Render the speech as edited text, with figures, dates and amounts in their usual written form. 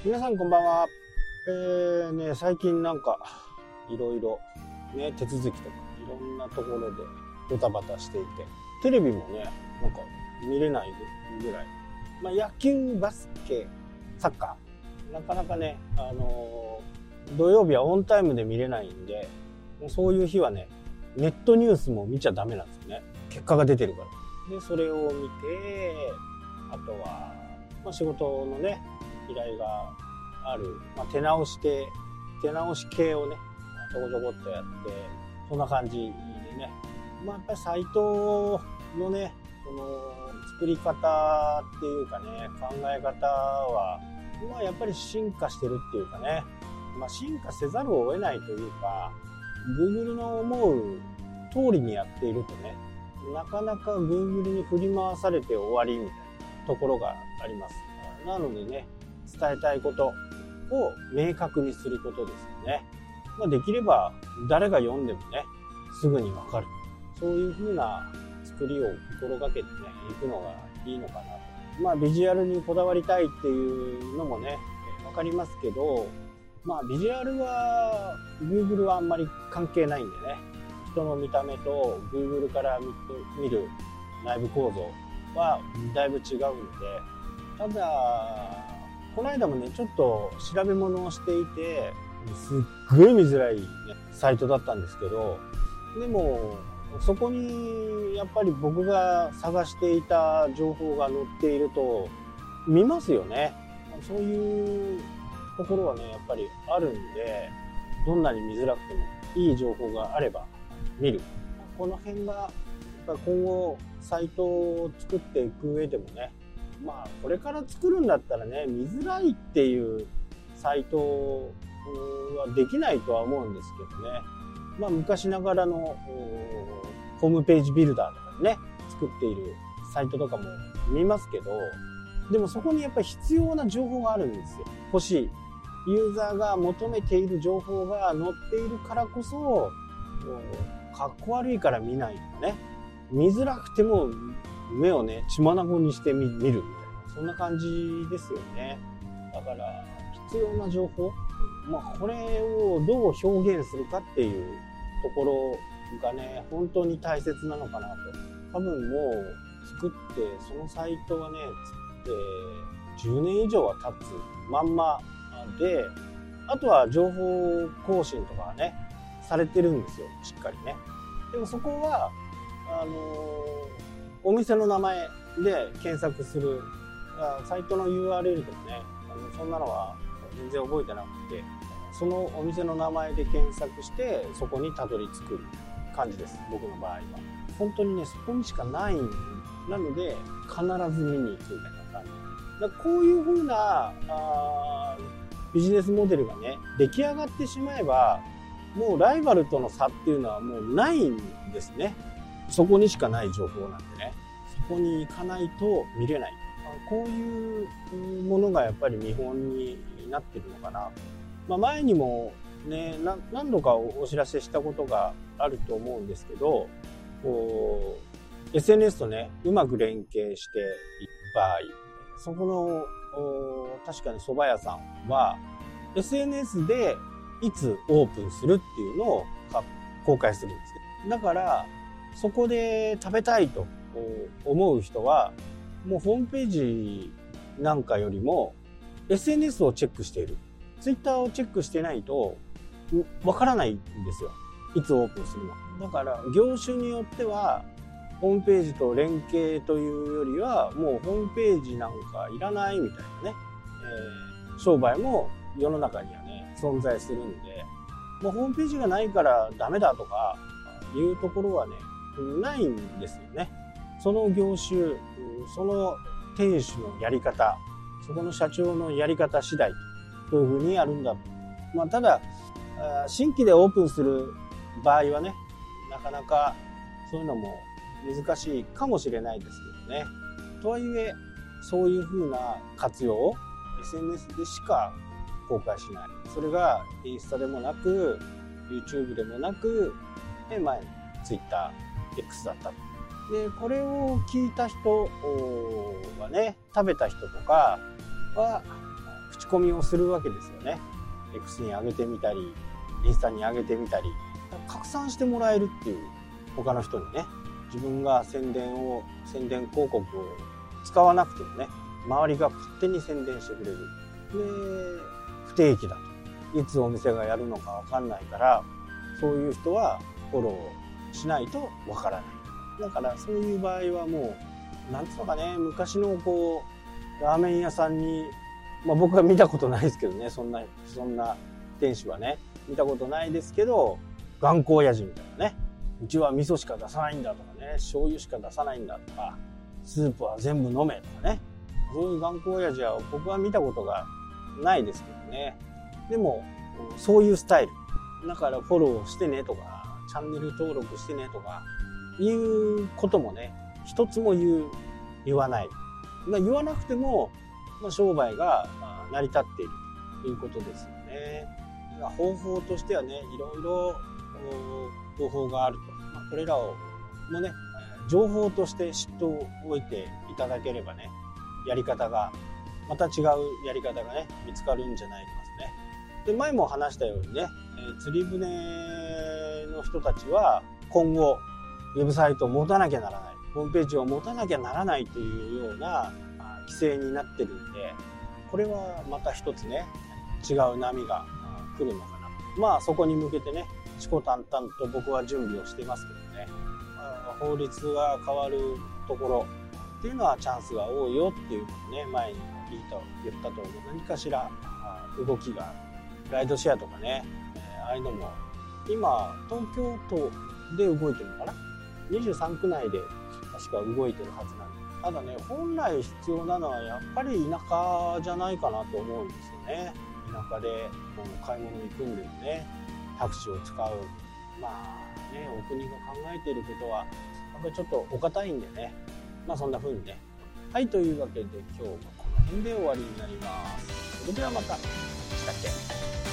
皆さんこんばんは。最近なんかいろいろね手続きとかいろんなところでドタバタしていて、テレビもねなんか見れないぐらい、野球、バスケ、サッカーなかなかね土曜日はオンタイムで見れないんで、もうそういう日はねネットニュースも見ちゃダメなんですよね。結果が出てるから。でそれを見て、あとは、仕事のね依頼がある、手直し系をねちょこちょこっとやって、そんな感じでね、やっぱりサイトのねその作り方っていうかね考え方はやっぱり進化してるっていうかね、進化せざるを得ないというか、 Google の思う通りにやっているとね、なかなか Google に振り回されて終わりみたいなところがあります。なのでね、伝えたいことを明確にすることですよね。できれば誰が読んでもねすぐに分かる、そういう風な作りを心がけてねいくのがいいのかなと。ビジュアルにこだわりたいっていうのもね分かりますけど、ビジュアルは Google はあんまり関係ないんでね、人の見た目と Google から見る内部構造はだいぶ違うんで、ただこの間もねちょっと調べ物をしていて、すっごい見づらい、サイトだったんですけど、でもそこにやっぱり僕が探していた情報が載っていると見ますよね。そういうところはねやっぱりあるんで、どんなに見づらくてもいい情報があれば見る。この辺が今後サイトを作っていく上でもね、これから作るんだったらね見づらいっていうサイトはできないとは思うんですけどね、昔ながらのホームページビルダーとかでね作っているサイトとかも見ますけど、でもそこにやっぱり必要な情報があるんですよ。欲しいユーザーが求めている情報が載っているからこそ、かっこ悪いから見ないとかね、見づらくても目をね血眼にして見るみたいな、そんな感じですよね。だから必要な情報、これをどう表現するかっていうところがね本当に大切なのかなと。多分もう作ってそのサイトはね10年以上は経つまんまで、あとは情報更新とかはねされてるんですよ、しっかりね。でもそこはお店の名前で検索する、サイトの URL とかねそんなのは全然覚えてなくて、そのお店の名前で検索してそこにたどり着く感じです、僕の場合は。本当にねそこにしかないなので必ず見に行くみたいな感じだ。こういう風なビジネスモデルがね出来上がってしまえば、もうライバルとの差っていうのはもうないんですね。そこにしかない情報なんでね、そこに行かないと見れない。こういうものがやっぱり見本になってるのかな。前にもね何度かお知らせしたことがあると思うんですけど、SNS とねうまく連携している場合、そこの確かに蕎麦屋さんは SNS でいつオープンするっていうのを公開するんですよ。だからそこで食べたいと思う人はもうホームページなんかよりも SNS をチェックしている、Twitter をチェックしてないとわからないんですよ、いつオープンするの。だから業種によってはホームページと連携というよりはもうホームページなんかいらないみたいなね、商売も世の中にはね存在するんで、もうホームページがないからダメだとかいうところはねないんですよね。その業種、その店主のやり方、そこの社長のやり方次第というふうにやるんだと。ただ新規でオープンする場合はねなかなかそういうのも難しいかもしれないですけどね。とはいえそういうふうな活用を SNS でしか公開しない。それがインスタでもなく YouTube でもなく前 TwitterX だったと。でこれを聞いた人はね、食べた人とかは口口コミをするわけですよね。X に上げてみたり、インスタに上げてみたり、拡散してもらえるっていう、他の人にね、自分が宣伝広告を使わなくてもね、周りが勝手に宣伝してくれる。で、不定期だと。いつお店がやるのかわかんないから、そういう人はフォローしないとわからない。だからそういう場合はもう、なんつうのかね、昔のこう、ラーメン屋さんに、僕は見たことないですけどね、そんな店主はね、見たことないですけど、頑固親父みたいなね、うちは味噌しか出さないんだとかね、醤油しか出さないんだとか、スープは全部飲めとかね、そういう頑固親父は僕は見たことがないですけどね。でも、そういうスタイル。だからフォローしてねとか、チャンネル登録してねとか、いうこともね、一つも言わない。言わなくても、商売が成り立っているということですよね。方法としてはね、いろいろ方法があると。これらをもね、情報として知っておいていただければね、また違うやり方がね、見つかるんじゃないですね。で、前も話したようにね、釣り船の人たちは今後ウェブサイトを持たなきゃならない、ホームページを持たなきゃならないというような規制になってるんで、これはまた一つね、違う波が来るのかな。そこに向けてね、虎視眈々と僕は準備をしてますけどね、法律が変わるところっていうのはチャンスが多いよっていうのをね、前に言ったと思う。何かしら動きがある。ライドシェアとかね、ああいうのも今東京都で動いてるのかな。23区内で確か動いてるはずなんで、ただね、本来必要なのはやっぱり田舎じゃないかなと思うんですよね。田舎で買い物に行くんでもね、タクシーを使う。お国が考えていることはやっぱりちょっとお堅いんでね、そんな風にね。はい、というわけで今日はこの辺で終わりになります。それではまた。したっけ。